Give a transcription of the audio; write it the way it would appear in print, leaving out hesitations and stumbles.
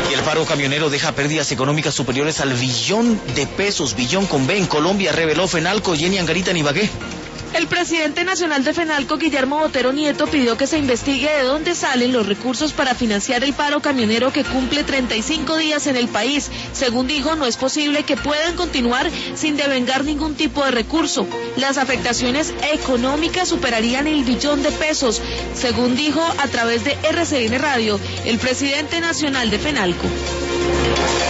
Y el paro camionero deja pérdidas económicas superiores al billón de pesos, billón con B, en Colombia, reveló Fenalco. Jenny Angarita en Ibagué. El presidente nacional de Fenalco, Guillermo Botero Nieto, pidió que se investigue de dónde salen los recursos para financiar el paro camionero que cumple 35 días en el país. Según dijo, no es posible que puedan continuar sin devengar ningún tipo de recurso. Las afectaciones económicas superarían el billón de pesos, según dijo a través de RCN Radio el presidente nacional de Fenalco.